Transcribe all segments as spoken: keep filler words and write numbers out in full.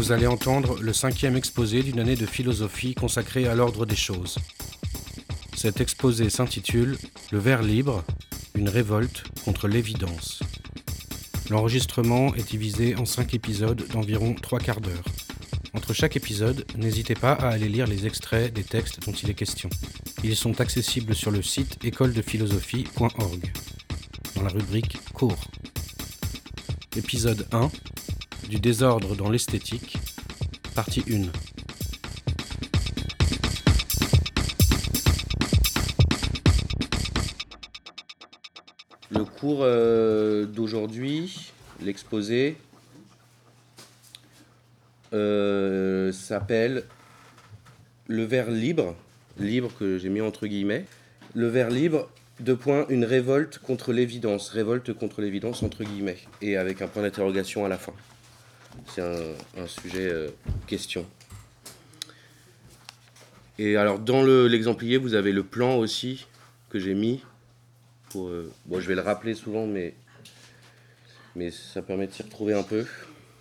Vous allez entendre le cinquième exposé d'une année de philosophie consacrée à l'ordre des choses. Cet exposé s'intitule « Le vers libre, une révolte contre l'évidence ». L'enregistrement est divisé en cinq épisodes d'environ trois quarts d'heure. Entre chaque épisode, n'hésitez pas à aller lire les extraits des textes dont il est question. Ils sont accessibles sur le site école de philosophie point org, dans la rubrique « Cours ». Épisode un, du désordre dans l'esthétique, partie un. Le cours euh, d'aujourd'hui, l'exposé, euh, s'appelle Le vers libre, libre que j'ai mis entre guillemets. Le vers libre, deux points, une révolte contre l'évidence, révolte contre l'évidence entre guillemets, et avec un point d'interrogation à la fin. C'est un, un sujet euh, question. Et alors dans le, l'exemplier, vous avez le plan aussi que j'ai mis. Pour, euh, bon, je vais le rappeler souvent, mais, mais ça permet de s'y retrouver un peu.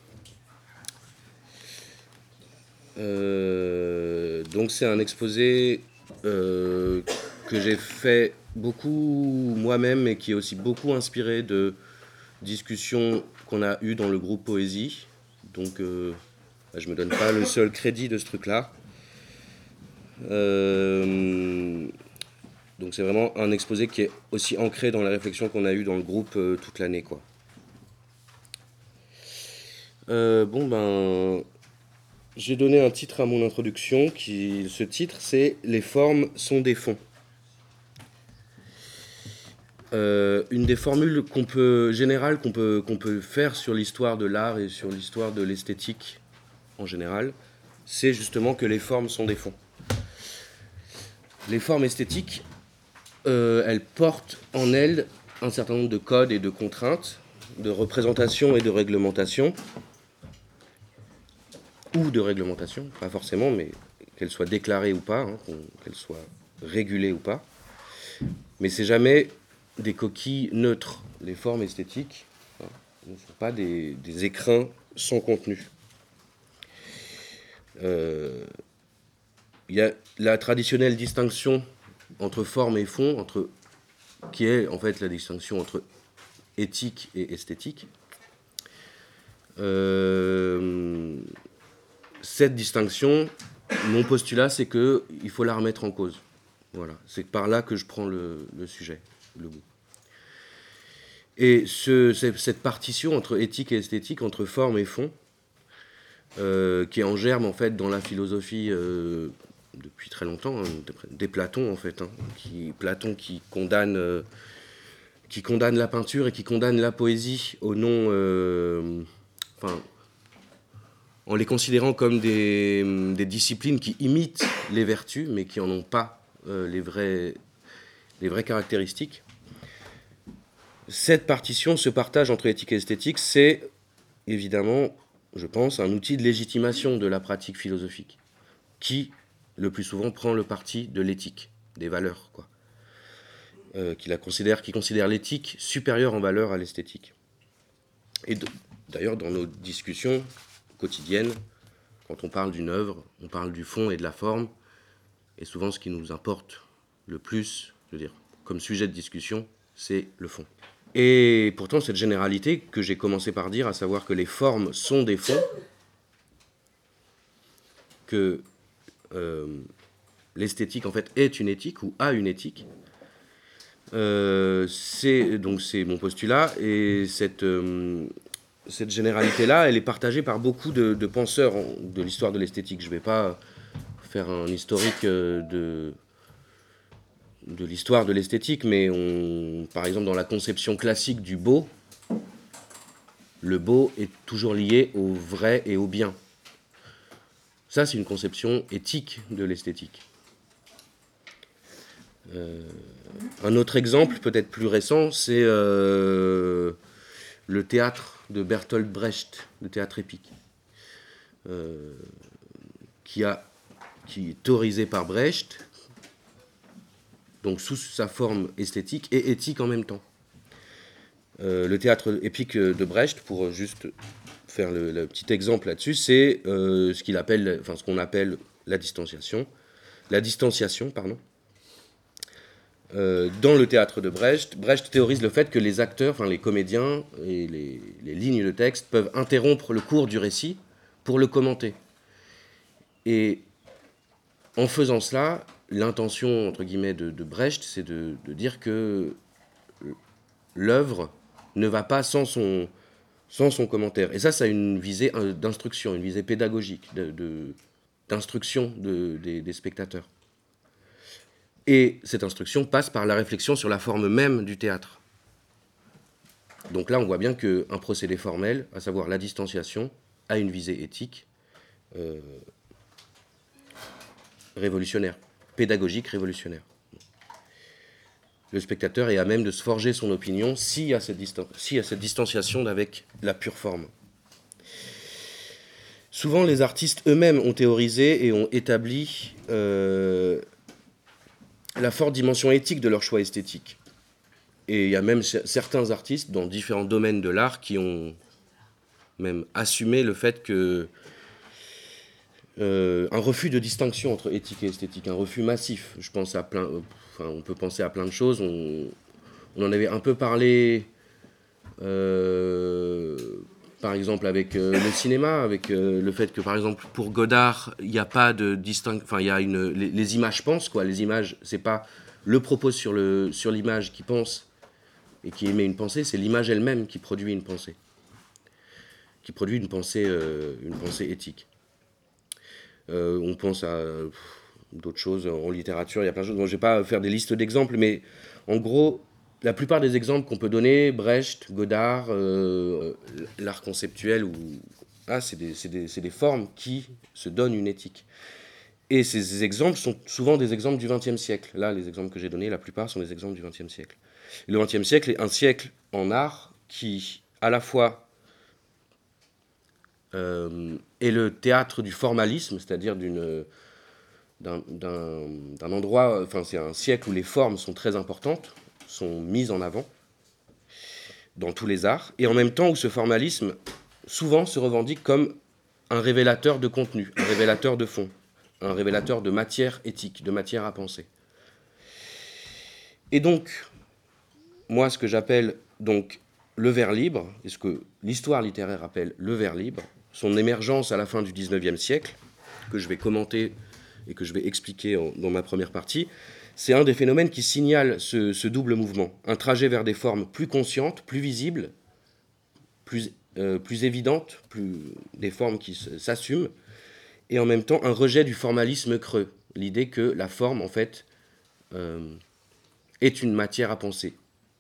Euh, donc c'est un exposé euh, que j'ai fait beaucoup moi-même et qui est aussi beaucoup inspiré de discussions qu'on a eues dans le groupe Poésie. Donc euh, je ne me donne pas le seul crédit de ce truc-là. Euh, donc c'est vraiment un exposé qui est aussi ancré dans la réflexion qu'on a eue dans le groupe euh, toute l'année, quoi. Euh, bon ben... J'ai donné un titre à mon introduction, qui, ce titre, c'est « Les formes sont des fonds ». Euh, une des formules qu'on peut, générales qu'on peut, qu'on peut faire sur l'histoire de l'art et sur l'histoire de l'esthétique en général, c'est justement que les formes sont des fonds. Les formes esthétiques, euh, elles portent en elles un certain nombre de codes et de contraintes, de représentation et de réglementation, ou de réglementation, pas forcément, mais qu'elle soit déclarée ou pas, hein, qu'elle soit régulée ou pas. Mais c'est jamais des coquilles neutres. Les formes esthétiques hein, ne sont pas des, des écrins sans contenu. Euh, il y a la traditionnelle distinction entre forme et fond, entre, qui est en fait la distinction entre éthique et esthétique. Euh, Cette distinction, mon postulat, c'est qu'il faut la remettre en cause. Voilà, c'est par là que je prends le, le sujet, le bout. Et ce, cette partition entre éthique et esthétique, entre forme et fond, euh, qui est en germe en fait dans la philosophie euh, depuis très longtemps, hein, dès Platon en fait, hein, qui, Platon qui condamne, euh, qui condamne la peinture et qui condamne la poésie au nom, euh, enfin. en les considérant comme des, des disciplines qui imitent les vertus, mais qui n'en ont pas euh, les, vrais, les vraies caractéristiques. Cette partition, ce partage entre éthique et esthétique, c'est évidemment, je pense, un outil de légitimation de la pratique philosophique, qui, le plus souvent, prend le parti de l'éthique, des valeurs, quoi. Euh, qui, la considère, qui considère l'éthique supérieure en valeur à l'esthétique. Et de, d'ailleurs, dans nos discussions quotidienne, quand on parle d'une œuvre, on parle du fond et de la forme, et souvent ce qui nous importe le plus, je veux dire, comme sujet de discussion, c'est le fond. Et pourtant, cette généralité que j'ai commencé par dire, à savoir que les formes sont des fonds, que euh, l'esthétique en fait est une éthique ou a une éthique, euh, c'est donc c'est mon postulat, et cette euh, Cette généralité-là, elle est partagée par beaucoup de, de penseurs de l'histoire de l'esthétique. Je ne vais pas faire un historique de, de l'histoire de l'esthétique, mais on, par exemple, dans la conception classique du beau, le beau est toujours lié au vrai et au bien. Ça, c'est une conception éthique de l'esthétique. Euh, un autre exemple, peut-être plus récent, c'est euh, le théâtre de Bertolt Brecht, le théâtre épique, euh, qui, a, qui est théorisé par Brecht, donc sous sa forme esthétique et éthique en même temps. Euh, le théâtre épique de Brecht, pour juste faire le, le petit exemple là-dessus, c'est euh, ce qu'il appelle, enfin ce qu'on appelle la distanciation. La distanciation, pardon. Euh, dans le théâtre de Brecht, Brecht théorise le fait que les acteurs, enfin les comédiens et les, les lignes de texte peuvent interrompre le cours du récit pour le commenter. Et en faisant cela, l'intention entre guillemets de, de Brecht, c'est de, de dire que l'œuvre ne va pas sans son, sans son commentaire. Et ça, ça a une visée d'instruction, une visée pédagogique, de, de, d'instruction de, des, des spectateurs. Et cette instruction passe par la réflexion sur la forme même du théâtre. Donc là, on voit bien qu'un procédé formel, à savoir la distanciation, a une visée éthique euh, révolutionnaire, pédagogique révolutionnaire. Le spectateur est à même de se forger son opinion s'il y a cette, distan- s'il y a cette distanciation avec la pure forme. Souvent, les artistes eux-mêmes ont théorisé et ont établi euh, la forte dimension éthique de leur choix esthétique. Et il y a même certains artistes dans différents domaines de l'art qui ont même assumé le fait que euh, un refus de distinction entre éthique et esthétique, un refus massif. Je pense à plein, euh, enfin, on peut penser à plein de choses. On, on en avait un peu parlé, euh, par exemple avec euh, le cinéma, avec euh, le fait que par exemple pour Godard, il n'y a pas de distinction. Enfin, il y a une, les, les images pensent quoi. Les images, c'est pas le propos sur le sur l'image qui pense et qui émet une pensée, c'est l'image elle-même qui produit une pensée, qui produit une pensée, euh, une pensée éthique. Euh, on pense à euh, d'autres choses en littérature, il y a plein de choses. Bon, je ne vais pas faire des listes d'exemples, mais en gros, la plupart des exemples qu'on peut donner, Brecht, Godard, euh, l'art conceptuel, ou, ah, c'est des, c'est des, c'est des formes qui se donnent une éthique. Et ces exemples sont souvent des exemples du vingtième siècle. Là, les exemples que j'ai donnés, la plupart sont des exemples du vingtième siècle. Et le vingtième siècle est un siècle en art qui, à la fois, Euh, et le théâtre du formalisme, c'est-à-dire d'une, d'un, d'un, d'un endroit, enfin c'est un siècle où les formes sont très importantes, sont mises en avant dans tous les arts, et en même temps où ce formalisme souvent se revendique comme un révélateur de contenu, un révélateur de fond, un révélateur de matière éthique, de matière à penser. Et donc, moi ce que j'appelle donc le vers libre, et ce que l'histoire littéraire appelle le vers libre, son émergence à la fin du dix-neuvième siècle, que je vais commenter et que je vais expliquer en, dans ma première partie, c'est un des phénomènes qui signale ce, ce double mouvement, un trajet vers des formes plus conscientes, plus visibles, plus, euh, plus évidentes, plus, des formes qui s'assument, et en même temps un rejet du formalisme creux, l'idée que la forme, en fait, euh, est une matière à penser.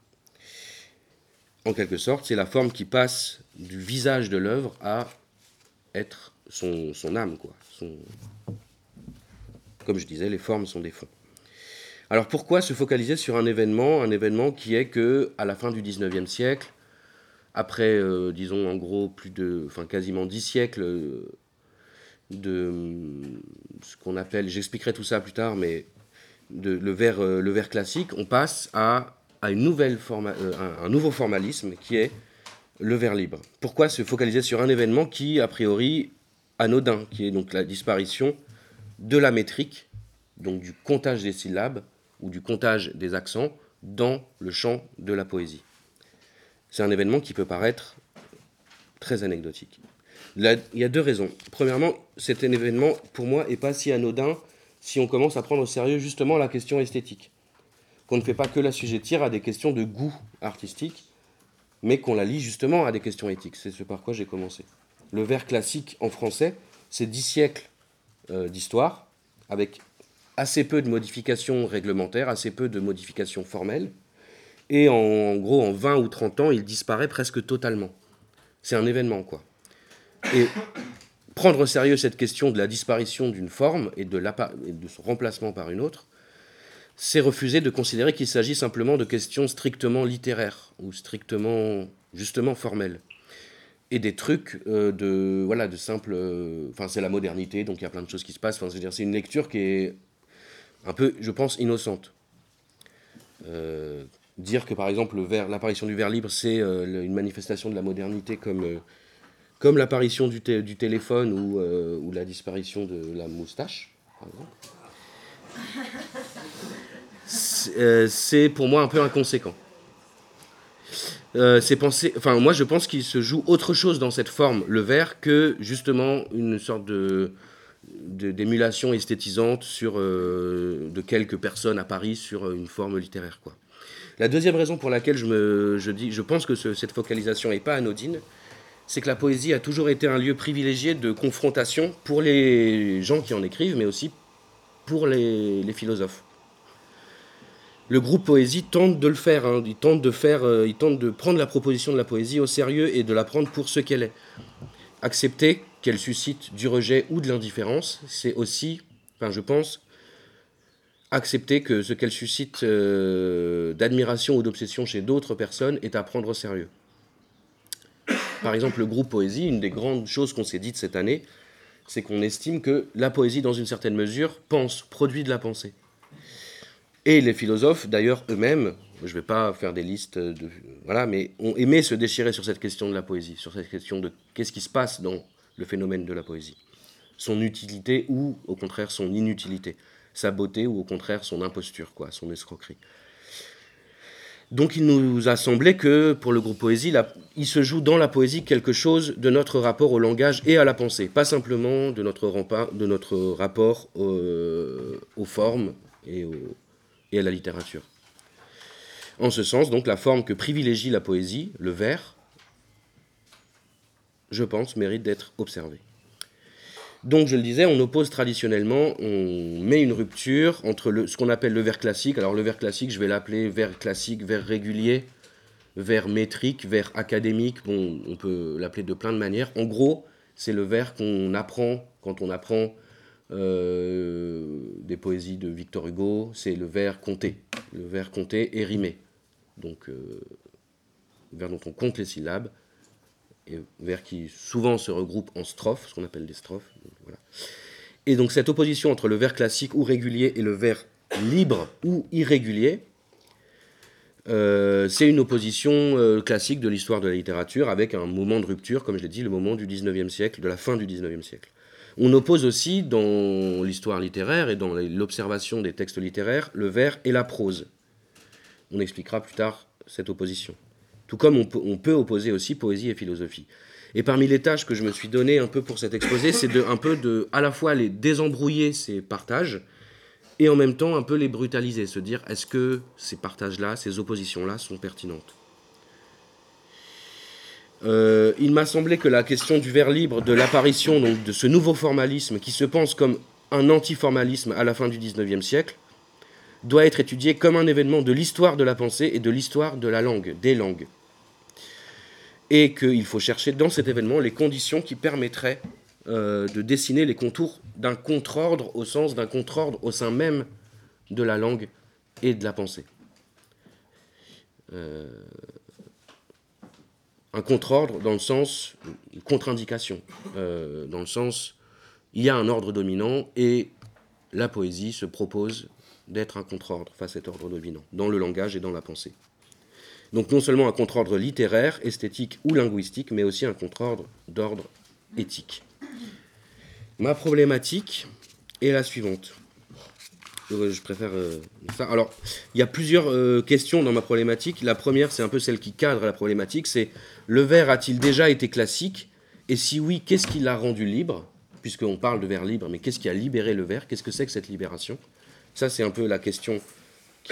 En quelque sorte, c'est la forme qui passe du visage de l'œuvre à être son, son âme, quoi. Son... Comme je disais, les formes sont des fonds. Alors pourquoi se focaliser sur un événement, un événement qui est que à la fin du dix-neuvième siècle, après, euh, disons en gros plus de, enfin quasiment dix siècles euh, de ce qu'on appelle, j'expliquerai tout ça plus tard, mais de, le vers, euh, le vers classique, on passe à, à une nouvelle forma, euh, un, un nouveau formalisme qui est le vers libre. Pourquoi se focaliser sur un événement qui, a priori, anodin, qui est donc la disparition de la métrique, donc du comptage des syllabes ou du comptage des accents dans le champ de la poésie. C'est un événement qui peut paraître très anecdotique. Là, il y a deux raisons. Premièrement, cet événement, pour moi, n'est pas si anodin si on commence à prendre au sérieux justement la question esthétique. Qu'on ne fait pas que l'assujettir à des questions de goût artistique, mais qu'on la lie justement à des questions éthiques. C'est ce par quoi j'ai commencé. Le vers classique en français, c'est dix siècles euh, d'histoire, avec assez peu de modifications réglementaires, assez peu de modifications formelles, et en, en gros, en vingt ou trente ans, il disparaît presque totalement. C'est un événement, quoi. Et prendre au sérieux cette question de la disparition d'une forme et de, et de son remplacement par une autre, c'est refuser de considérer qu'il s'agit simplement de questions strictement littéraires ou strictement, justement, formelles. Et des trucs euh, de, voilà, de simple... Enfin, euh, c'est la modernité, donc il y a plein de choses qui se passent. Enfin, c'est-à-dire, c'est une lecture qui est un peu, je pense, innocente. Euh, dire que, par exemple, le vers, l'apparition du vers libre, c'est euh, une manifestation de la modernité comme, euh, comme l'apparition du, té- du téléphone ou, euh, ou la disparition de la moustache, par exemple, c'est, euh, c'est pour moi un peu inconséquent. Euh, c'est pensé, enfin, moi je pense qu'il se joue autre chose dans cette forme, le vers, que justement une sorte de, de- d'émulation esthétisante sur, euh, de quelques personnes à Paris sur une forme littéraire, quoi. La deuxième raison pour laquelle je, me, je, dis, je pense que ce, cette focalisation n'est pas anodine, c'est que la poésie a toujours été un lieu privilégié de confrontation pour les gens qui en écrivent, mais aussi pour les, les philosophes. Le groupe Poésie tente de le faire, hein. il, tente de faire euh, il tente de prendre la proposition de la poésie au sérieux et de la prendre pour ce qu'elle est. Accepter qu'elle suscite du rejet ou de l'indifférence, c'est aussi, enfin je pense, accepter que ce qu'elle suscite euh, d'admiration ou d'obsession chez d'autres personnes est à prendre au sérieux. Par exemple, le groupe Poésie, une des grandes choses qu'on s'est dites cette année, c'est qu'on estime que la poésie, dans une certaine mesure, pense, produit de la pensée. Et les philosophes, d'ailleurs, eux-mêmes, je ne vais pas faire des listes, de, voilà, mais ont aimé se déchirer sur cette question de la poésie, sur cette question de qu'est-ce qui se passe dans le phénomène de la poésie. Son utilité ou, au contraire, son inutilité. Sa beauté ou, au contraire, son imposture, quoi, son escroquerie. Donc il nous a semblé que, pour le groupe Poésie, la, il se joue dans la poésie quelque chose de notre rapport au langage et à la pensée, pas simplement de notre, rempart, de notre rapport aux, aux formes et, au, et à la littérature. En ce sens, donc, la forme que privilégie la poésie, le vers, je pense, mérite d'être observée. Donc, je le disais, on oppose traditionnellement, on met une rupture entre le, ce qu'on appelle le vers classique. Alors, le vers classique, je vais l'appeler vers classique, vers régulier, vers métrique, vers académique. Bon, on peut l'appeler de plein de manières. En gros, c'est le vers qu'on apprend quand on apprend euh, des poésies de Victor Hugo. C'est le vers compté, le vers compté et rimé. Donc, euh, vers dont on compte les syllabes. Et vers qui souvent se regroupent en strophes, ce qu'on appelle des strophes. Donc, voilà. Et donc cette opposition entre le vers classique ou régulier et le vers libre ou irrégulier, euh, c'est une opposition euh, classique de l'histoire de la littérature avec un moment de rupture, comme je l'ai dit, le moment du dix-neuvième siècle, de la fin du dix-neuvième siècle. On oppose aussi dans l'histoire littéraire et dans l'observation des textes littéraires le vers et la prose. On expliquera plus tard cette opposition. Tout comme on peut, on peut opposer aussi poésie et philosophie. Et parmi les tâches que je me suis donné un peu pour cet exposé, c'est de, un peu de, à la fois les désembrouiller ces partages, et en même temps un peu les brutaliser, se dire est-ce que ces partages-là, ces oppositions-là sont pertinentes. Euh, il m'a semblé que la question du vers libre, de l'apparition donc, de ce nouveau formalisme qui se pense comme un antiformalisme à la fin du dix-neuvième siècle, doit être étudiée comme un événement de l'histoire de la pensée et de l'histoire de la langue, des langues. Et qu'il faut chercher dans cet événement les conditions qui permettraient euh, de dessiner les contours d'un contre-ordre au sens d'un contre-ordre au sein même de la langue et de la pensée. Euh, un contre-ordre dans le sens une contre-indication, euh, dans le sens il y a un ordre dominant et la poésie se propose d'être un contre-ordre face à cet ordre dominant, dans le langage et dans la pensée. Donc non seulement un contre-ordre littéraire, esthétique ou linguistique, mais aussi un contre-ordre d'ordre éthique. Ma problématique est la suivante. Je préfère euh, ça. Alors, il y a plusieurs euh, questions dans ma problématique. La première, c'est un peu celle qui cadre la problématique, c'est le vers a-t-il déjà été classique? Et si oui, qu'est-ce qui l'a rendu libre? Puisqu'on parle de vers libre, mais qu'est-ce qui a libéré le vers? Qu'est-ce que c'est que cette libération? Ça, c'est un peu la question qui...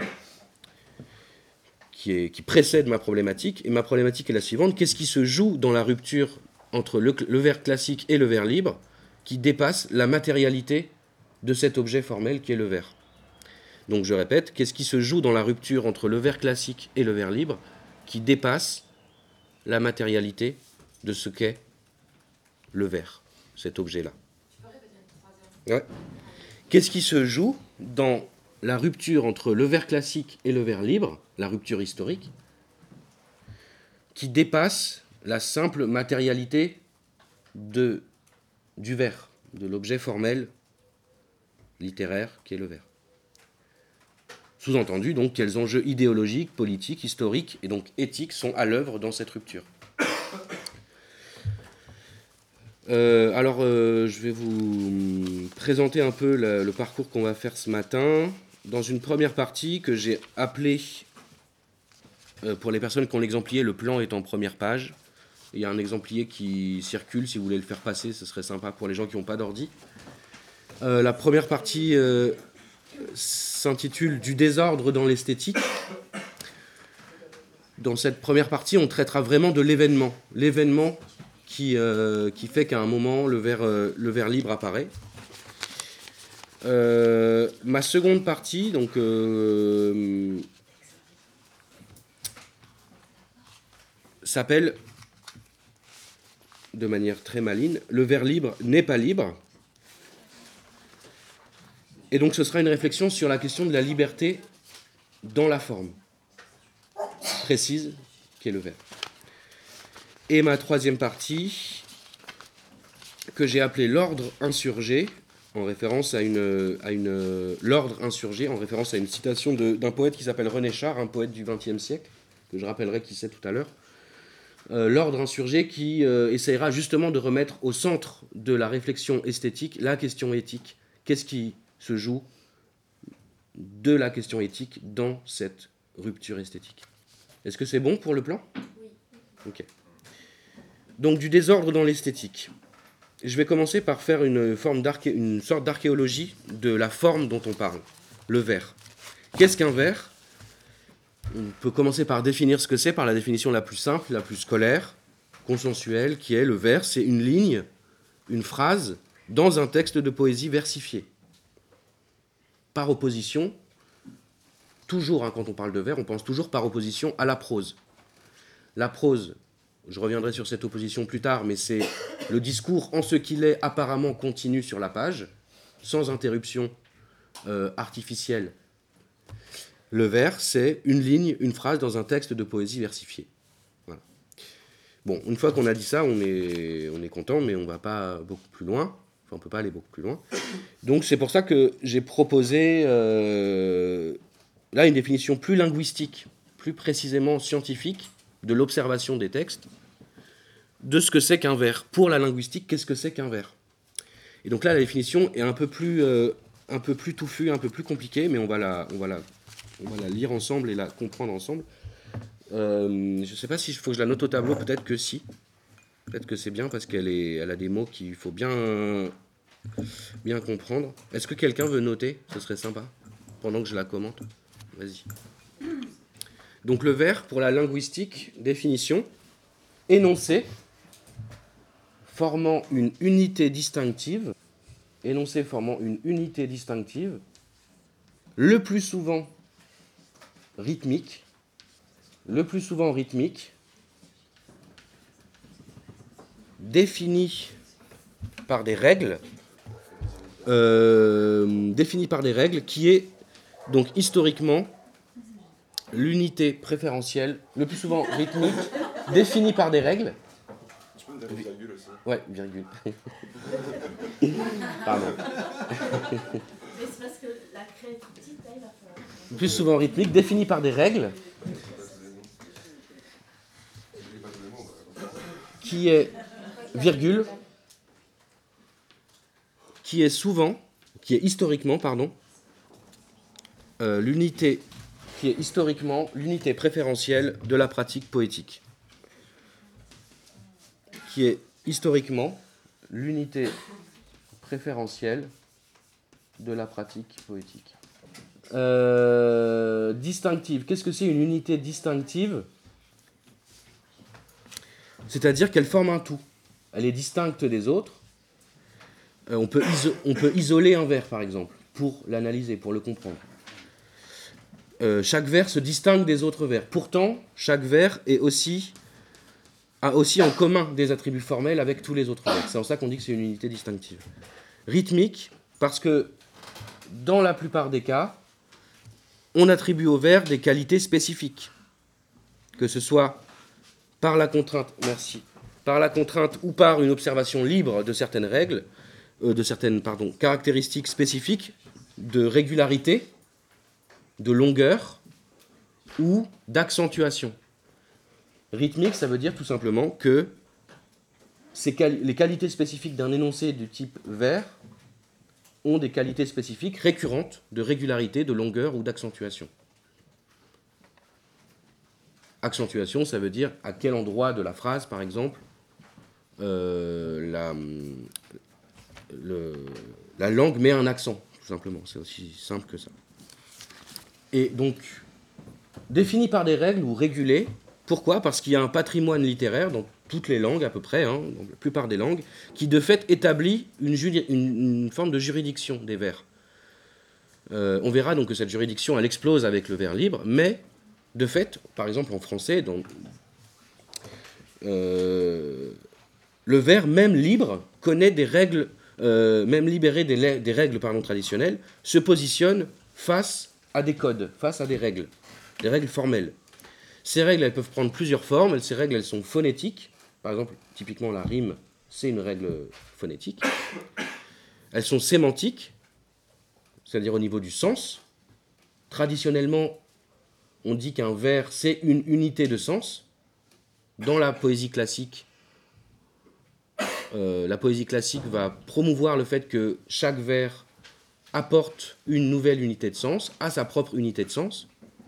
Qui, est, qui précède ma problématique. Et ma problématique est la suivante. Qu'est-ce qui se joue dans la rupture entre le, le vers classique et le vers libre qui dépasse la matérialité de cet objet formel qui est le vers? Donc je répète, qu'est-ce qui se joue dans la rupture entre le vers classique et le vers libre qui dépasse la matérialité de ce qu'est le vers, cet objet-là? Tu peux répéter une troisième? Ouais. Qu'est-ce qui se joue dans la rupture entre le vers classique et le vers libre, la rupture historique, qui dépasse la simple matérialité de, du vers, de l'objet formel littéraire qui est le vers. Sous-entendu, donc, quels enjeux idéologiques, politiques, historiques et donc éthiques sont à l'œuvre dans cette rupture. Euh, alors, euh, je vais vous présenter un peu le, le parcours qu'on va faire ce matin. Dans une première partie que j'ai appelée, euh, pour les personnes qui ont l'exemplier, le plan est en première page. Il y a un exemplier qui circule, si vous voulez le faire passer, ce serait sympa pour les gens qui n'ont pas d'ordi. Euh, la première partie euh, s'intitule « Du désordre dans l'esthétique ». Dans cette première partie, on traitera vraiment de l'événement. L'événement qui, euh, qui fait qu'à un moment, le vers, euh, le vers libre apparaît. Euh, ma seconde partie, donc, euh, s'appelle, de manière très maligne, « Le vers libre n'est pas libre ». Et donc ce sera une réflexion sur la question de la liberté dans la forme précise qui est le vers. Et ma troisième partie, que j'ai appelée l'ordre insurgé, en référence à une, à une l'ordre insurgé, en référence à une citation de, d'un poète qui s'appelle René Char, un poète du vingtième siècle, que je rappellerai qui c'est tout à l'heure. Euh, l'ordre insurgé qui euh, essaiera justement de remettre au centre de la réflexion esthétique la question éthique. Qu'est-ce qui se joue de la question éthique dans cette rupture esthétique? Est-ce que c'est bon pour le plan? Oui. Ok. Donc du désordre dans l'esthétique. Je vais commencer par faire une, forme d'arché- une sorte d'archéologie de la forme dont on parle, le vers. Qu'est-ce qu'un vers? On peut commencer par définir ce que c'est par la définition la plus simple, la plus scolaire, consensuelle, qui est le vers, c'est une ligne, une phrase, dans un texte de poésie versifié. Par opposition, toujours hein, quand on parle de vers, on pense toujours par opposition à la prose. La prose, je reviendrai sur cette opposition plus tard, mais c'est le discours en ce qu'il est apparemment continu sur la page, sans interruption euh, artificielle. Le vers, c'est une ligne, une phrase dans un texte de poésie versifié. Voilà. Bon, une fois qu'on a dit ça, on est, on est content, mais on ne va pas beaucoup plus loin. Enfin, on ne peut pas aller beaucoup plus loin. Donc c'est pour ça que j'ai proposé euh, là une définition plus linguistique, plus précisément scientifique, de l'observation des textes, de ce que c'est qu'un vers. Pour la linguistique, qu'est-ce que c'est qu'un vers? Et donc là, la définition est un peu plus, euh, un peu plus touffue, un peu plus compliquée, mais on va la, on va la, on va la lire ensemble et la comprendre ensemble. Euh, je ne sais pas si il faut que je la note au tableau, peut-être que si. Peut-être que c'est bien parce qu'elle est, elle a des mots qu'il faut bien, bien comprendre. Est-ce que quelqu'un veut noter? Ce serait sympa, pendant que je la commente. Vas-y. Donc le vers, pour la linguistique, définition, énoncé, formant une unité distinctive, énoncé formant une unité distinctive, le plus souvent rythmique, le plus souvent rythmique, défini par des règles, euh, défini par des règles, qui est donc historiquement l'unité préférentielle, le plus souvent rythmique, définie par des règles. Tu peux me donner une virgule aussi? Ouais, virgule. Pardon. Mais c'est parce que la craie est petite, là, il va falloir... Plus souvent rythmique, définie par des règles, qui est virgule, qui est souvent, qui est historiquement, pardon, euh, l'unité, qui est historiquement l'unité préférentielle de la pratique poétique. Qui est historiquement l'unité préférentielle de la pratique poétique. Euh, distinctive. Qu'est-ce que c'est une unité distinctive? C'est-à-dire qu'elle forme un tout. Elle est distincte des autres. Euh, on peut iso- on peut isoler un vers, par exemple, pour l'analyser, pour le comprendre. Euh, chaque vers se distingue des autres vers. Pourtant, chaque vers est aussi, a aussi en commun des attributs formels avec tous les autres vers. C'est en ça qu'on dit que c'est une unité distinctive. Rythmique, parce que dans la plupart des cas, on attribue au vers des qualités spécifiques. Que ce soit par la contrainte, merci, par la contrainte ou par une observation libre de certaines règles, euh, de certaines pardon, caractéristiques spécifiques de régularité, de longueur ou d'accentuation. Rythmique, ça veut dire tout simplement que ces quali- les qualités spécifiques d'un énoncé du type vers ont des qualités spécifiques récurrentes de régularité, de longueur ou d'accentuation. Accentuation, ça veut dire à quel endroit de la phrase, par exemple, euh, la, le, la langue met un accent, tout simplement. C'est aussi simple que ça. Et donc, défini par des règles ou régulé. Pourquoi ? Parce qu'il y a un patrimoine littéraire dans toutes les langues à peu près, hein, dans la plupart des langues, qui de fait établit une, juri- une, une forme de juridiction des vers. Euh, on verra donc que cette juridiction, elle explose avec le vers libre, mais de fait, par exemple en français, dans, euh, le vers même libre connaît des règles, euh, même libéré des, des règles pardon, traditionnelles, se positionne face à des codes, face à des règles, des règles formelles. Ces règles, elles peuvent prendre plusieurs formes. Ces règles, elles sont phonétiques. Par exemple, typiquement, la rime, c'est une règle phonétique. Elles sont sémantiques, c'est-à-dire au niveau du sens. Traditionnellement, on dit qu'un vers, c'est une unité de sens. Dans la poésie classique, euh, la poésie classique va promouvoir le fait que chaque vers apporte une nouvelle unité de sens, a sa propre unité de sens.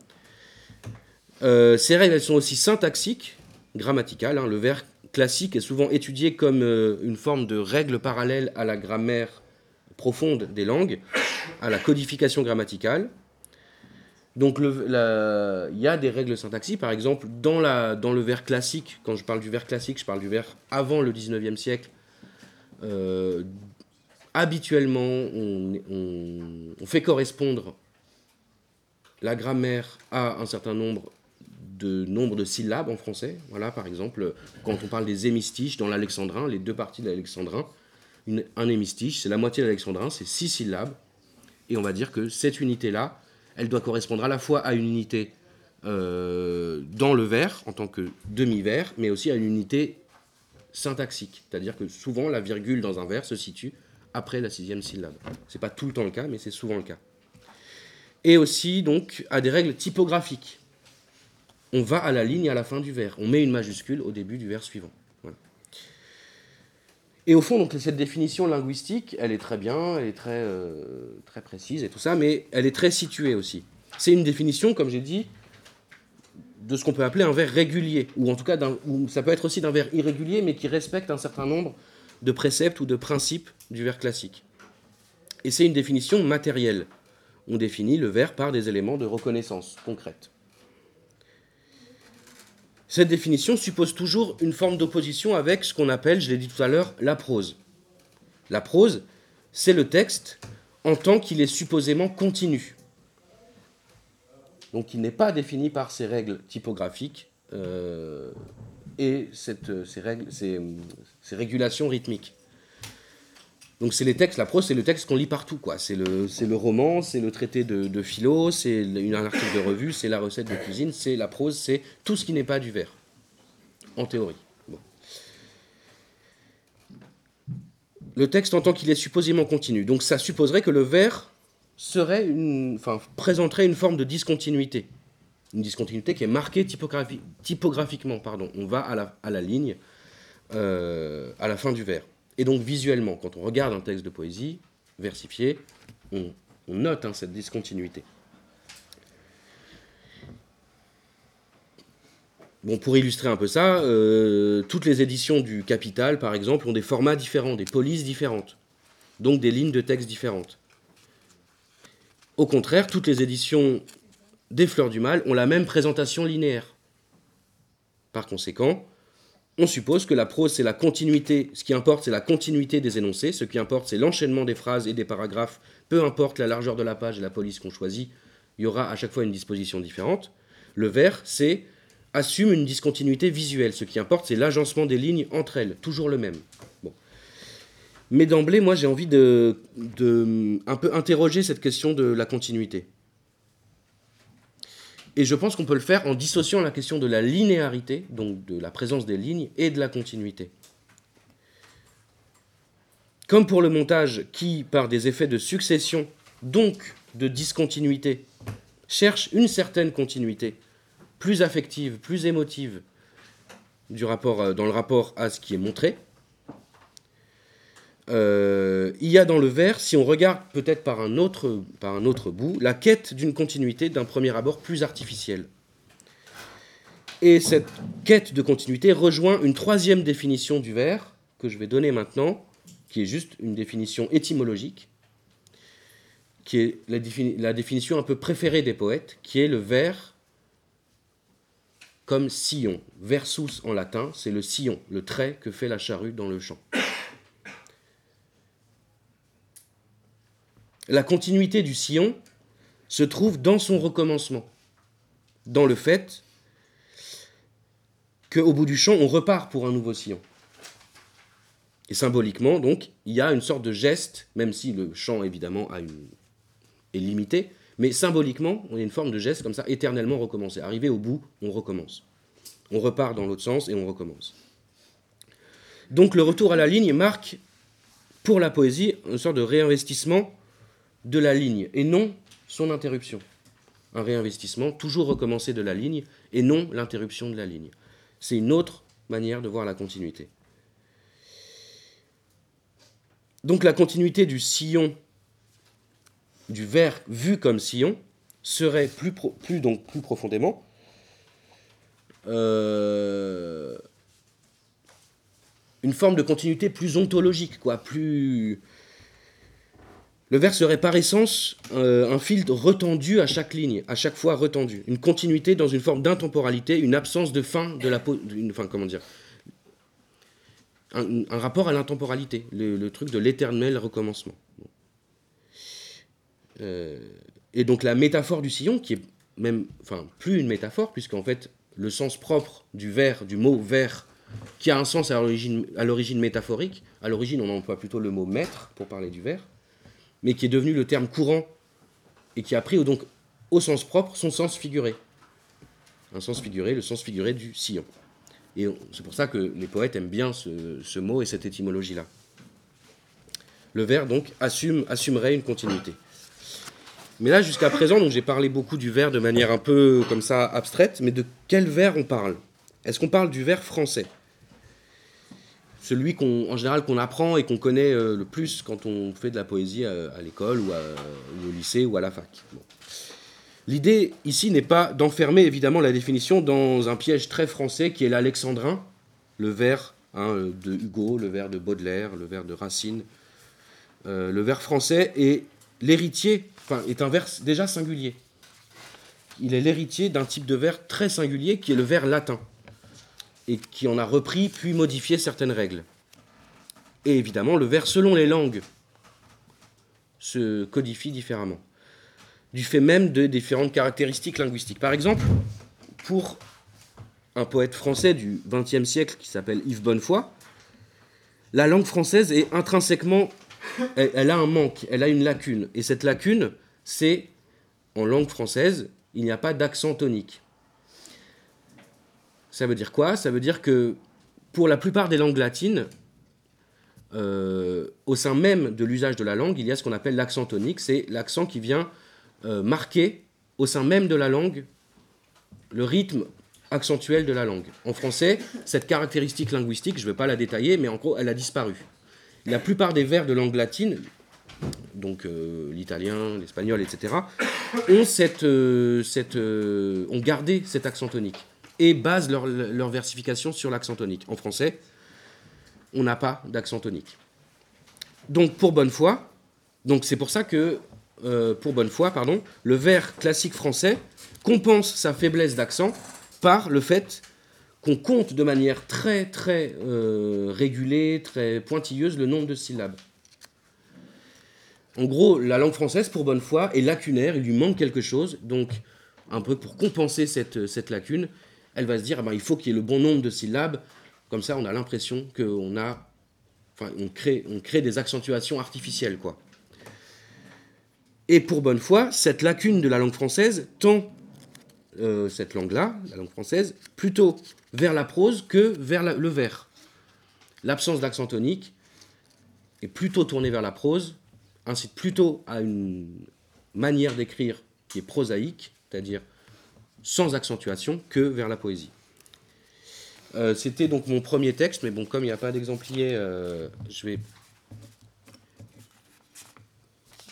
Euh, ces règles, elles sont aussi syntaxiques, grammaticales. Hein. Le vers classique est souvent étudié comme euh, une forme de règle parallèle à la grammaire profonde des langues, à la codification grammaticale. Donc le, la, il y a des règles syntaxiques. Par exemple, dans, la, dans le vers classique, quand je parle du vers classique, je parle du vers avant le dix-neuvième siècle. Euh, habituellement, on, on, on fait correspondre la grammaire à un certain nombre de nombre de syllabes en français. Voilà, par exemple, quand on parle des hémistiches dans l'alexandrin, les deux parties de l'alexandrin, une, un hémistiche, c'est la moitié de l'alexandrin, c'est six syllabes. Et on va dire que cette unité-là, elle doit correspondre à la fois à une unité euh, dans le vers, en tant que demi-vers, mais aussi à une unité syntaxique. C'est-à-dire que souvent, la virgule dans un vers se situe après la sixième syllabe. Ce n'est pas tout le temps le cas, mais c'est souvent le cas. Et aussi, donc, à des règles typographiques. On va à la ligne à la fin du vers. On met une majuscule au début du vers suivant. Voilà. Et au fond, donc, cette définition linguistique, elle est très bien, elle est très, euh, très précise et tout ça, mais elle est très située aussi. C'est une définition, comme j'ai dit, de ce qu'on peut appeler un vers régulier, ou en tout cas, d'un, ou ça peut être aussi d'un vers irrégulier, mais qui respecte un certain nombre de préceptes ou de principes du vers classique. Et c'est une définition matérielle. On définit le vers par des éléments de reconnaissance concrète. Cette définition suppose toujours une forme d'opposition avec ce qu'on appelle, je l'ai dit tout à l'heure, la prose. La prose, c'est le texte en tant qu'il est supposément continu. Donc il n'est pas défini par ces règles typographiques euh, et cette, ces, règles, ces, ces régulations rythmiques. Donc c'est les textes, la prose, c'est le texte qu'on lit partout, quoi. C'est le, c'est le roman, c'est le traité de, de philo, c'est une, un article de revue, c'est la recette de cuisine, c'est la prose, c'est tout ce qui n'est pas du vers, en théorie. Bon. Le texte en tant qu'il est supposément continu. Donc ça supposerait que le vers serait une, enfin, présenterait une forme de discontinuité. Une discontinuité qui est marquée typographi- typographiquement. Pardon. On va à la, à la ligne, euh, à la fin du vers. Et donc visuellement, quand on regarde un texte de poésie versifié, on, on note hein, cette discontinuité. Bon, pour illustrer un peu ça, euh, toutes les éditions du Capital, par exemple, ont des formats différents, des polices différentes, donc des lignes de texte différentes. Au contraire, toutes les éditions des Fleurs du Mal ont la même présentation linéaire. Par conséquent, on suppose que la prose, c'est la continuité. Ce qui importe, c'est la continuité des énoncés. Ce qui importe, c'est l'enchaînement des phrases et des paragraphes. Peu importe la largeur de la page et la police qu'on choisit, il y aura à chaque fois une disposition différente. Le vers, c'est assume une discontinuité visuelle. Ce qui importe, c'est l'agencement des lignes entre elles, toujours le même. Bon. Mais d'emblée, moi, j'ai envie de, de un peu interroger cette question de la continuité. Et je pense qu'on peut le faire en dissociant la question de la linéarité, donc de la présence des lignes, et de la continuité. Comme pour le montage qui, par des effets de succession, donc de discontinuité, cherche une certaine continuité, plus affective, plus émotive, du rapport, dans le rapport à ce qui est montré, euh, il y a dans le vers, si on regarde peut-être par un autre, par un autre bout, la quête d'une continuité d'un premier abord plus artificielle. Et cette quête de continuité rejoint une troisième définition du vers, que je vais donner maintenant, qui est juste une définition étymologique, qui est la, défini- la définition un peu préférée des poètes, qui est le vers comme sillon. Versus en latin, c'est le sillon, le trait que fait la charrue dans le champ. La continuité du sillon se trouve dans son recommencement, dans le fait qu'au bout du champ, on repart pour un nouveau sillon. Et symboliquement, donc, il y a une sorte de geste, même si le champ, évidemment, a une... est limité, mais symboliquement, on a une forme de geste comme ça, éternellement recommencer. Arrivé au bout, on recommence. On repart dans l'autre sens et on recommence. Donc le retour à la ligne marque, pour la poésie, une sorte de réinvestissement de la ligne, et non son interruption. Un réinvestissement, toujours recommencer de la ligne, et non l'interruption de la ligne. C'est une autre manière de voir la continuité. Donc la continuité du sillon, du vers vu comme sillon, serait plus, pro, plus, donc, plus profondément euh, une forme de continuité plus ontologique, quoi, plus... Le vers serait par essence euh, un fil retendu à chaque ligne, à chaque fois retendu. Une continuité dans une forme d'intemporalité, une absence de fin de la... Po- une, enfin, comment dire un, un rapport à l'intemporalité, le, le truc de l'éternel recommencement. Euh, et donc la métaphore du sillon, qui est même, enfin, plus une métaphore, puisqu'en fait, le sens propre du vers, du mot vers, qui a un sens à l'origine, à l'origine métaphorique, à l'origine on emploie plutôt le mot maître pour parler du vers, mais qui est devenu le terme courant et qui a pris donc au sens propre son sens figuré. Un sens figuré, le sens figuré du sillon. Et c'est pour ça que les poètes aiment bien ce, ce mot et cette étymologie-là. Le vers, donc, assume, assumerait une continuité. Mais là, jusqu'à présent, donc, j'ai parlé beaucoup du vers de manière un peu comme ça abstraite, mais de quel vers on parle ? Est-ce qu'on parle du vers français ? Celui qu'on, en général qu'on apprend et qu'on connaît euh, le plus quand on fait de la poésie à, à l'école ou, à, ou au lycée ou à la fac. Bon. L'idée ici n'est pas d'enfermer évidemment la définition dans un piège très français qui est l'alexandrin, le vers hein, de Hugo, le vers de Baudelaire, le vers de Racine. Euh, le vers français est l'héritier, enfin est un vers déjà singulier. Il est l'héritier d'un type de vers très singulier qui est le vers latin, et qui en a repris puis modifié certaines règles. Et évidemment, le vers selon les langues se codifie différemment, du fait même de différentes caractéristiques linguistiques. Par exemple, pour un poète français du vingtième siècle qui s'appelle Yves Bonnefoy, la langue française est intrinsèquement... Elle, elle a un manque, elle a une lacune. Et cette lacune, c'est, en langue française, il n'y a pas d'accent tonique. Ça veut dire quoi ? Ça veut dire que pour la plupart des langues latines, euh, au sein même de l'usage de la langue, il y a ce qu'on appelle l'accent tonique. C'est l'accent qui vient euh, marquer au sein même de la langue le rythme accentuel de la langue. En français, cette caractéristique linguistique, je ne vais pas la détailler, mais en gros, elle a disparu. La plupart des vers de langue latine, donc euh, l'italien, l'espagnol, et cetera, ont, cette, euh, cette, euh, ont gardé cet accent tonique et basent leur, leur versification sur l'accent tonique. En français, on n'a pas d'accent tonique. Donc pour Bonnefoy, donc c'est pour ça que euh, pour Bonnefoy, pardon, le vers classique français compense sa faiblesse d'accent par le fait qu'on compte de manière très très euh, régulée, très pointilleuse le nombre de syllabes. En gros, la langue française pour Bonnefoy est lacunaire, il lui manque quelque chose, donc un peu pour compenser cette, cette lacune, elle va se dire, ah ben, il faut qu'il y ait le bon nombre de syllabes, comme ça on a l'impression qu'on a, enfin, on crée, on crée des accentuations artificielles, quoi. Et pour Bonnefoy, cette lacune de la langue française tend, euh, cette langue-là, la langue française, plutôt vers la prose que vers la, le vers. L'absence d'accent tonique est plutôt tournée vers la prose, incite plutôt à une manière d'écrire qui est prosaïque, c'est-à-dire sans accentuation, que vers la poésie. Euh, c'était donc mon premier texte, mais bon, comme il n'y a pas d'exemplier, euh, je vais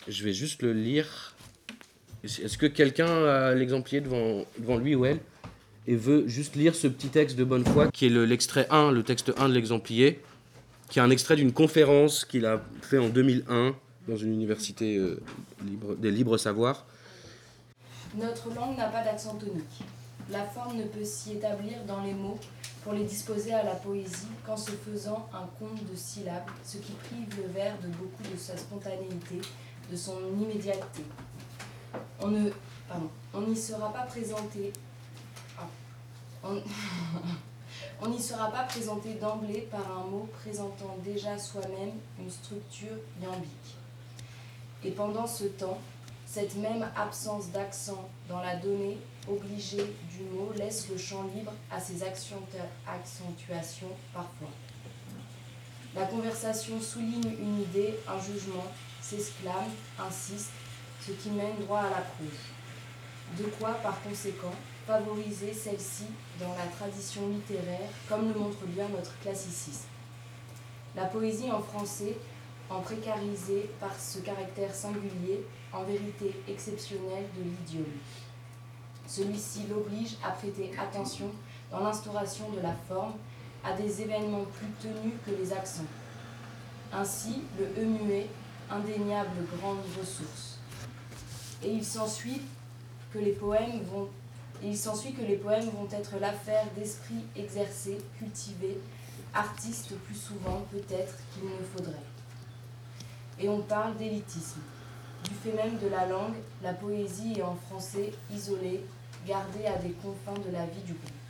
je vais juste le lire. Est-ce que quelqu'un a l'exemplier devant, devant lui ou elle et veut juste lire ce petit texte de Bonnefoy, qui est le, l'extrait un, le texte un de l'exemplier, qui est un extrait d'une conférence qu'il a fait en deux mille un dans une université euh, libre, des libres savoirs. Notre langue n'a pas d'accent tonique. La forme ne peut s'y établir dans les mots pour les disposer à la poésie qu'en se faisant un compte de syllabes, ce qui prive le vers de beaucoup de sa spontanéité, de son immédiateté. On ne, pardon, on n'y sera pas présenté, ah, on, on n'y sera pas présenté d'emblée par un mot présentant déjà soi-même une structure iambique. Et pendant ce temps, cette même absence d'accent dans la donnée obligée du mot laisse le champ libre à ses accentuations parfois. La conversation souligne une idée, un jugement, s'exclame, insiste, ce qui mène droit à la prose. De quoi, par conséquent, favoriser celle-ci dans la tradition littéraire, comme le montre bien notre classicisme. La poésie en français, en précarisée par ce caractère singulier, en vérité exceptionnel de l'idiome. Celui-ci l'oblige à prêter attention dans l'instauration de la forme à des événements plus tenus que les accents. Ainsi, le E muet, indéniable grande ressource. Et il s'ensuit que les poèmes vont, et il s'ensuit que les poèmes vont être l'affaire d'esprits exercés, cultivés, artistes plus souvent peut-être qu'il ne faudrait. Et on parle d'élitisme. Du fait même de la langue, la poésie est en français isolée, gardée à des confins de la vie du groupe.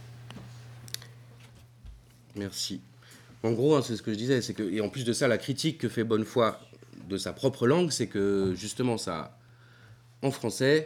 Merci. En gros, hein, c'est ce que je disais, c'est que, et en plus de ça, la critique que fait Bonnefoy de sa propre langue, c'est que justement, ça, en français,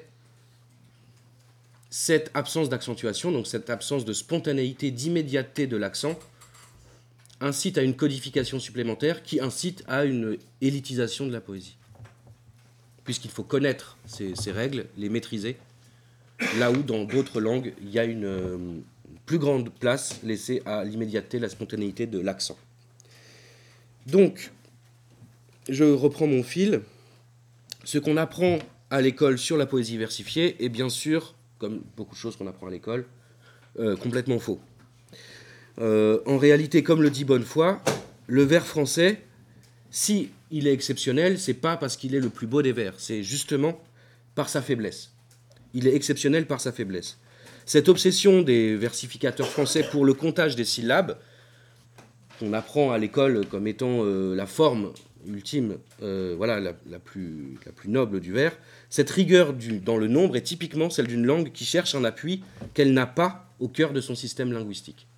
cette absence d'accentuation, donc cette absence de spontanéité, d'immédiateté de l'accent, incite à une codification supplémentaire qui incite à une élitisation de la poésie. Puisqu'il faut connaître ces, ces règles, les maîtriser, là où dans d'autres langues, il y a une euh, plus grande place laissée à l'immédiateté, la spontanéité de l'accent. Donc, je reprends mon fil. Ce qu'on apprend à l'école sur la poésie versifiée est bien sûr, comme beaucoup de choses qu'on apprend à l'école, euh, complètement faux. Euh, en réalité, comme le dit Bonnefoy, le vers français, si il est exceptionnel, c'est pas parce qu'il est le plus beau des vers, c'est justement par sa faiblesse. Il est exceptionnel par sa faiblesse. Cette obsession des versificateurs français pour le comptage des syllabes, qu'on apprend à l'école comme étant euh, la forme ultime, euh, voilà, la, la, plus, la plus noble du vers, cette rigueur du, dans le nombre est typiquement celle d'une langue qui cherche un appui qu'elle n'a pas au cœur de son système linguistique.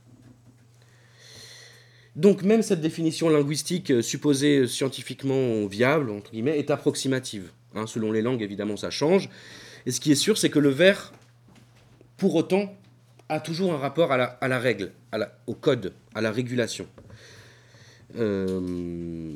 Donc même cette définition linguistique supposée scientifiquement viable, entre guillemets, est approximative. Hein, selon les langues, évidemment, ça change. Et ce qui est sûr, c'est que le vers, pour autant, a toujours un rapport à la, à la règle, à la, au code, à la régulation. Euh...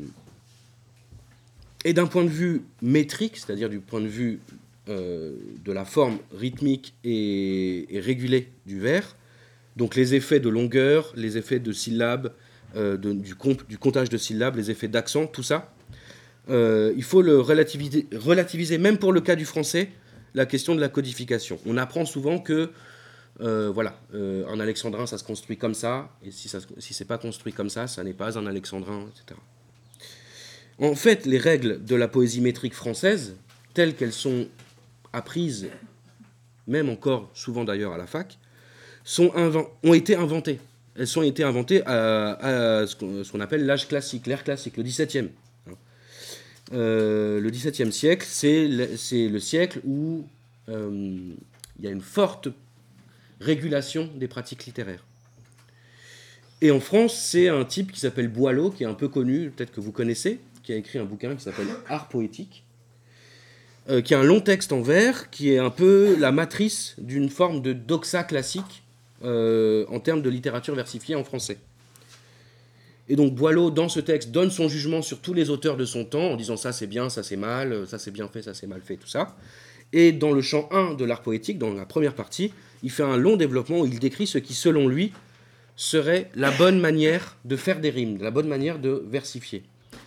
Et d'un point de vue métrique, c'est-à-dire du point de vue euh, de la forme rythmique et, et régulée du vers, donc les effets de longueur, les effets de syllabes, euh, de, du, comp, du comptage de syllabes, les effets d'accent, tout ça, euh, il faut le relativiser, relativiser, même pour le cas du français, la question de la codification. On apprend souvent que euh, voilà, euh, un alexandrin, ça se construit comme ça, et si ça si c'est pas construit comme ça, ça n'est pas un alexandrin, et cetera. En fait, les règles de la poésie métrique française, telles qu'elles sont apprises, même encore souvent d'ailleurs à la fac, sont inven- ont été inventées. Elles ont été inventées à, à ce, qu'on, ce qu'on appelle l'âge classique, l'ère classique, le dix-septième. Euh, le dix-septième siècle, c'est le, c'est le siècle où euh, il y a une forte régulation des pratiques littéraires. Et en France, c'est un type qui s'appelle Boileau, qui est un peu connu, peut-être que vous connaissez, qui a écrit un bouquin qui s'appelle Art poétique, euh, qui a un long texte en vers, qui est un peu la matrice d'une forme de doxa classique euh, en termes de littérature versifiée en français. Et donc Boileau, dans ce texte, donne son jugement sur tous les auteurs de son temps, en disant ça c'est bien, ça c'est mal, ça c'est bien fait, ça c'est mal fait, tout ça. Et dans le champ un de l'art poétique, dans la première partie, il fait un long développement où il décrit ce qui, selon lui, serait la bonne manière de faire des rimes, la bonne manière de versifier.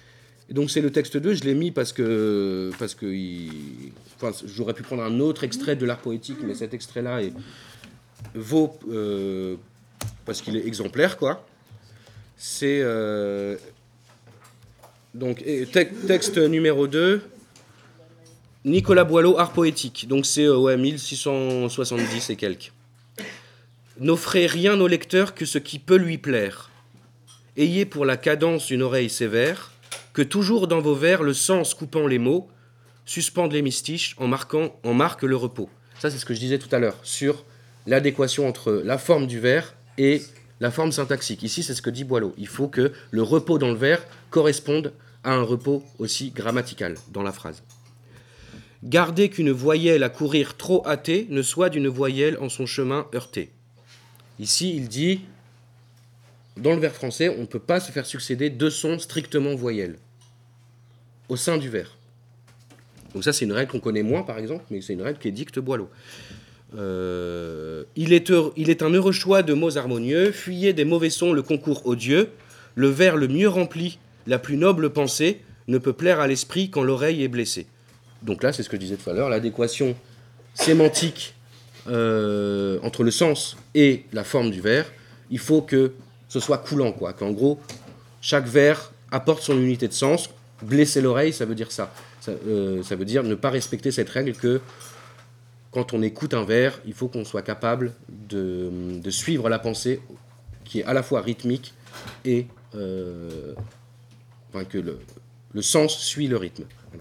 Et donc c'est le texte deux, je l'ai mis parce que, parce que il, enfin, j'aurais pu prendre un autre extrait de l'art poétique, mais cet extrait-là est, vaut, euh, parce qu'il est exemplaire, quoi. C'est euh, donc te- texte numéro deux, Nicolas Boileau, art poétique. Donc c'est euh, ouais, mille six cent soixante-dix et quelques. N'offrez rien au lecteur que ce qui peut lui plaire. Ayez pour la cadence une oreille sévère, que toujours dans vos vers le sens coupant les mots suspende les mystiches en, marquant, en marque le repos. Ça, c'est ce que je disais tout à l'heure, sur l'adéquation entre la forme du vers et la forme syntaxique. Ici, c'est ce que dit Boileau. Il faut que le repos dans le vers corresponde à un repos aussi grammatical dans la phrase. Gardez qu'une voyelle à courir trop hâtée ne soit d'une voyelle en son chemin heurté. Ici, il dit, dans le vers français, on ne peut pas se faire succéder deux sons strictement voyelles au sein du vers. Donc ça, c'est une règle qu'on connaît moins, par exemple, mais c'est une règle qui édicte Boileau. Euh, il, est heureux, il est un heureux choix de mots harmonieux, fuyez des mauvais sons le concours odieux, le vers le mieux rempli, la plus noble pensée, ne peut plaire à l'esprit quand l'oreille est blessée. Donc là, c'est ce que je disais tout à l'heure, l'adéquation sémantique euh, entre le sens et la forme du vers, il faut que ce soit coulant, quoi, qu'en gros, chaque vers apporte son unité de sens. Blesser l'oreille, ça veut dire ça. Ça, euh, ça veut dire ne pas respecter cette règle que quand on écoute un vers, il faut qu'on soit capable de, de suivre la pensée qui est à la fois rythmique et euh, enfin, que le, le sens suit le rythme. Voilà.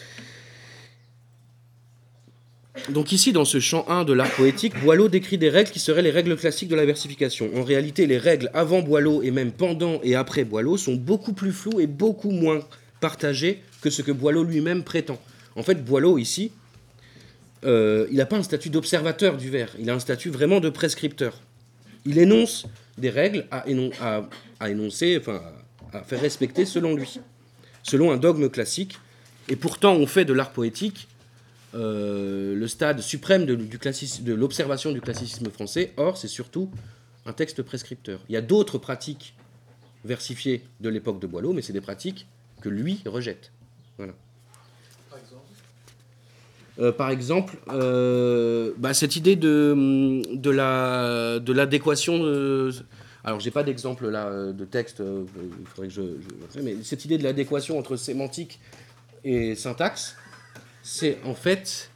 Donc ici, dans ce chant un de l'art poétique, Boileau décrit des règles qui seraient les règles classiques de la versification. En réalité, les règles avant Boileau et même pendant et après Boileau sont beaucoup plus floues et beaucoup moins partagées que ce que Boileau lui-même prétend. En fait, Boileau, ici, euh, il n'a pas un statut d'observateur du vers, il a un statut vraiment de prescripteur. Il énonce des règles à, énon- à, à énoncer, enfin, à faire respecter selon lui, selon un dogme classique. Et pourtant, on fait de l'art poétique Euh, le stade suprême de, du classici- de l'observation du classicisme français. Or, c'est surtout un texte prescripteur. Il y a d'autres pratiques versifiées de l'époque de Boileau, mais c'est des pratiques que lui rejette. Voilà. Par exemple, euh, par exemple euh, bah, cette idée de, de, la, de l'adéquation... De, alors, j'ai pas d'exemple là de texte, euh, il faudrait que je, je... Mais cette idée de l'adéquation entre sémantique et syntaxe, c'est en fait,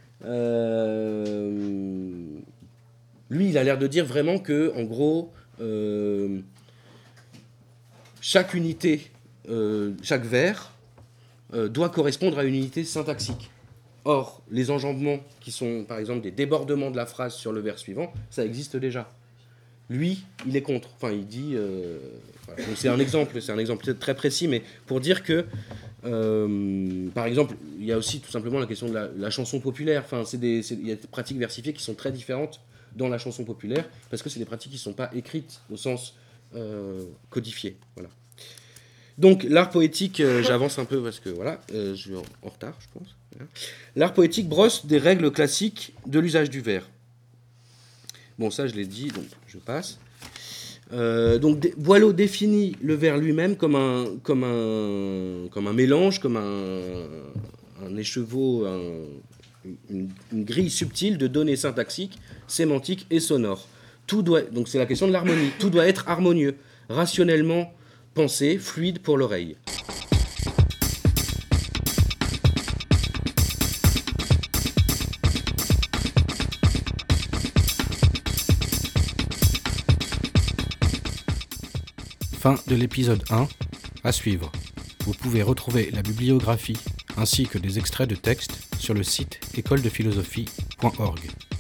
euh, lui, il a l'air de dire vraiment que, en gros, euh, chaque unité, euh, chaque vers euh, doit correspondre à une unité syntaxique. Or, les enjambements qui sont, par exemple, des débordements de la phrase sur le vers suivant, ça existe déjà. Lui, il est contre. Enfin, il dit. Euh, voilà. Donc c'est un exemple, c'est un exemple peut-être très précis, mais pour dire que. Euh, par exemple, il y a aussi tout simplement la question de la, la chanson populaire. Enfin, c'est des, c'est, il y a des pratiques versifiées qui sont très différentes dans la chanson populaire parce que c'est des pratiques qui ne sont pas écrites au sens euh, codifié. Voilà. Donc, l'art poétique, euh, j'avance un peu parce que voilà, euh, je suis en, en retard, je pense. Voilà. L'art poétique brosse des règles classiques de l'usage du vers. Bon, ça, je l'ai dit, donc je passe. Euh, donc d- Boileau définit le vers lui-même comme un, comme un, comme un mélange, comme un, un écheveau, un, une, une grille subtile de données syntaxiques, sémantiques et sonores. Tout doit, donc c'est la question de l'harmonie. Tout doit être harmonieux, rationnellement pensé, fluide pour l'oreille. Fin de l'épisode un, à suivre. Vous pouvez retrouver la bibliographie ainsi que des extraits de textes sur le site école de philosophie point org.